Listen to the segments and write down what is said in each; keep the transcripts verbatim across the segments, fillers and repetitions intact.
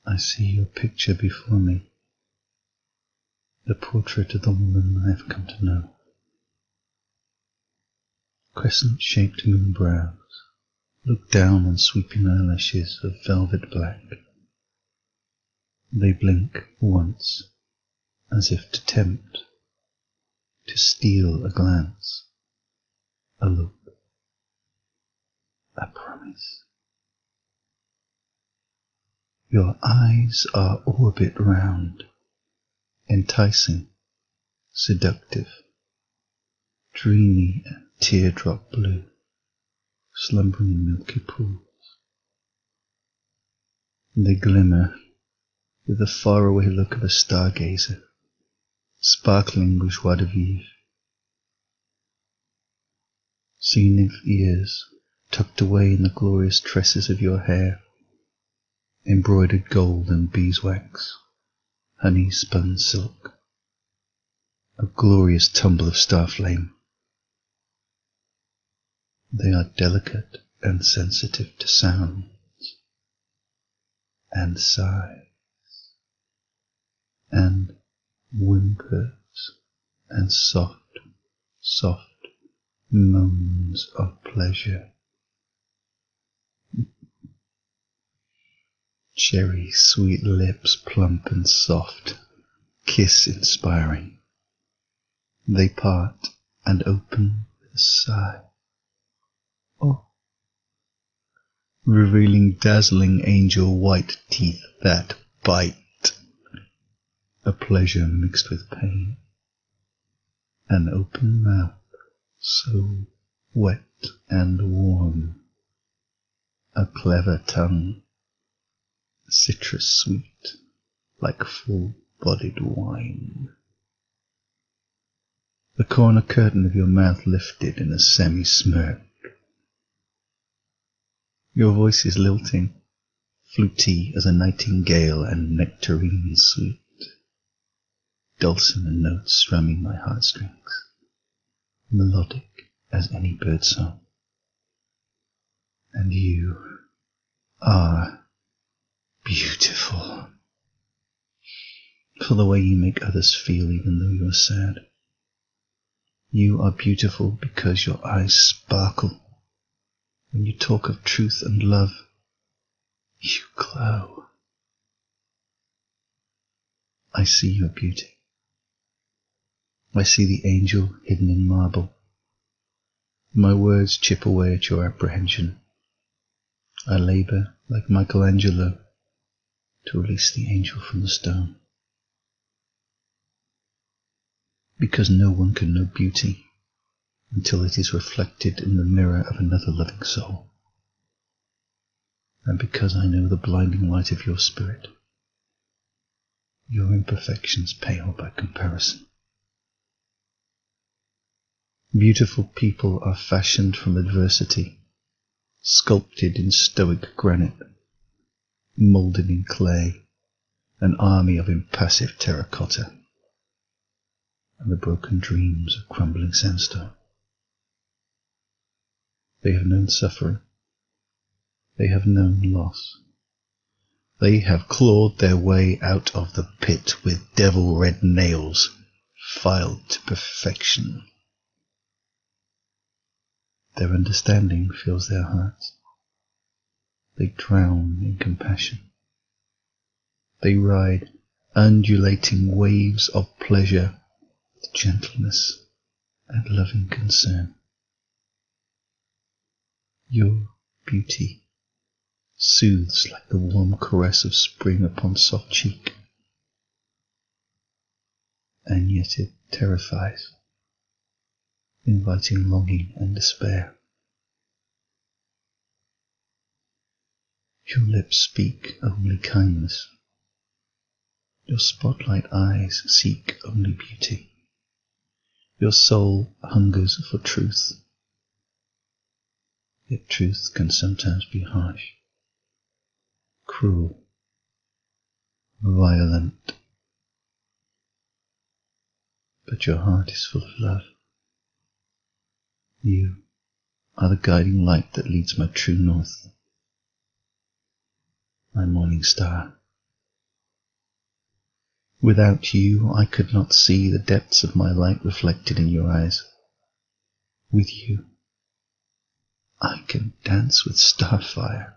I see your picture before me, the portrait of the woman I have come to know. Crescent-shaped moon brows look down on sweeping eyelashes of velvet black. They blink once, as if to tempt, to steal a glance, a look, a promise. Your eyes are orbit round, enticing, seductive, dreamy and teardrop blue, slumbering in milky pools. They glimmer with the faraway look of a stargazer, sparkling with joie de vivre. Sea nymph ears tucked away in the glorious tresses of your hair, embroidered gold and beeswax, honey-spun silk, a glorious tumble of star flame. They are delicate and sensitive to sounds and sighs and whimpers and soft, soft moans of pleasure. Cherry sweet lips, plump and soft, kiss inspiring. They part and open with a sigh. Oh, revealing dazzling angel white teeth that bite, a pleasure mixed with pain, an open mouth so wet and warm, a clever tongue, citrus sweet like full-bodied wine. The corner curtain of your mouth lifted in a semi-smirk. Your voice is lilting, fluty as a nightingale and nectarine sweet, dulcimer notes strumming my heartstrings, melodic as any birdsong. And you are beautiful, for the way you make others feel even though you are sad. You are beautiful because your eyes sparkle. When you talk of truth and love, you glow. I see your beauty. I see the angel hidden in marble. My words chip away at your apprehension. I labour, like Michelangelo, to release the angel from the stone. Because no one can know beauty until it is reflected in the mirror of another loving soul. And because I know the blinding light of your spirit, your imperfections pale by comparison. Beautiful people are fashioned from adversity, sculpted in stoic granite, moulded in clay, an army of impassive terracotta, and the broken dreams of crumbling sandstone. They have known suffering. They have known loss. They have clawed their way out of the pit with devil-red nails filed to perfection. Their understanding fills their hearts. They drown in compassion. They ride undulating waves of pleasure with gentleness and loving concern. Your beauty soothes like the warm caress of spring upon soft cheek, and yet it terrifies, inviting longing and despair. Your lips speak only kindness. Your spotlight eyes seek only beauty. Your soul hungers for truth. Yet truth can sometimes be harsh, cruel, violent. But your heart is full of love. You are the guiding light that leads my true north, my morning star. Without you, I could not see the depths of my light reflected in your eyes. With you, I can dance with starfire,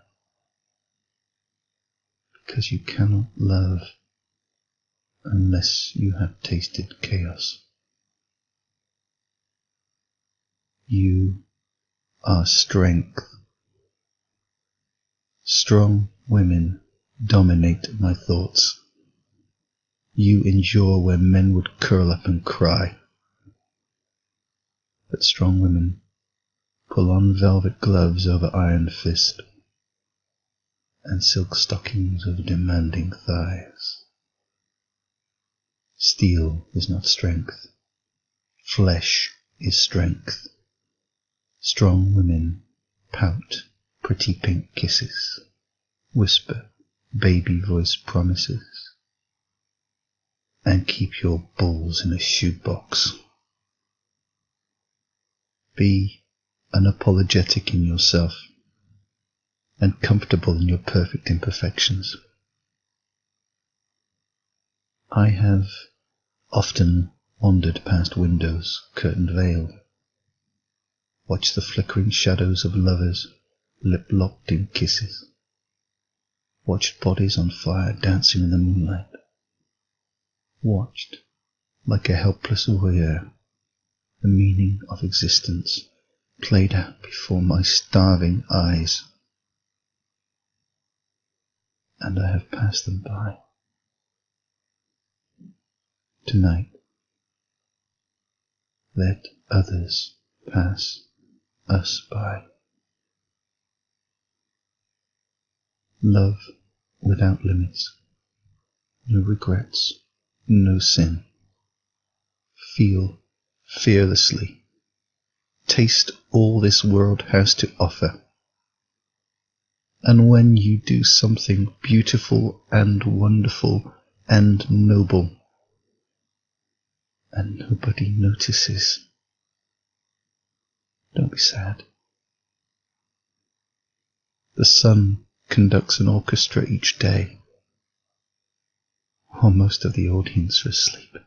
because you cannot love unless you have tasted chaos. You are strength. Strong women dominate my thoughts. You endure where men would curl up and cry. But strong women pull on velvet gloves over iron fist and silk stockings over demanding thighs. Steel is not strength. Flesh is strength. Strong women pout pretty pink kisses, whisper baby voice promises, and keep your balls in a shoebox. Be unapologetic in yourself and comfortable in your perfect imperfections. I have often wandered past windows curtained veiled, watched the flickering shadows of lovers lip-locked in kisses, watched bodies on fire dancing in the moonlight, watched, like a helpless voyeur, the meaning of existence played out before my starving eyes, and I have passed them by. Tonight, let others pass us by. Love without limits, no regrets, no sin. Feel fearlessly. Taste all this world has to offer. And when you do something beautiful and wonderful and noble, and nobody notices, don't be sad. The sun conducts an orchestra each day, while most of the audience are asleep.